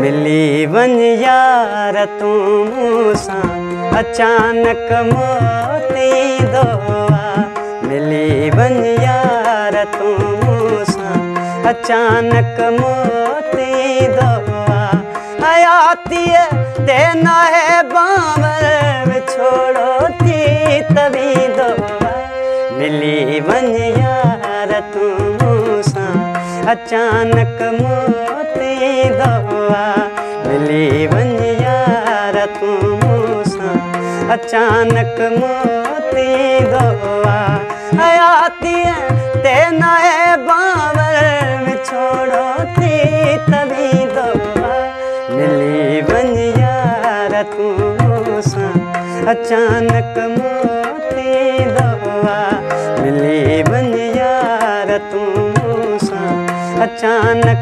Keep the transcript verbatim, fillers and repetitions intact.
मिली वञ यार तूं मूंसां अचानक मौत ईंदो आहे। मिली वञ यार तूं मूंसां अचानक मौत ईंदो आहे। हयातीअ ते नाहे बांवर विछोड़ो थी त वेंदो आहे। मिली वञ यार तूं मूंसां अचानक मौत ईंदो आहे। मिली वञ यार तूं मूंसां अचानक मौत ईंदो आहे। हयातीअ ते नाहे बांवर विछोड़ो थी त वेंदो आहे। मिली वञ यार तूं मूंसां अचानक मौत ईंदो आहे। मिली वञ यार तूं मूंसां अचानक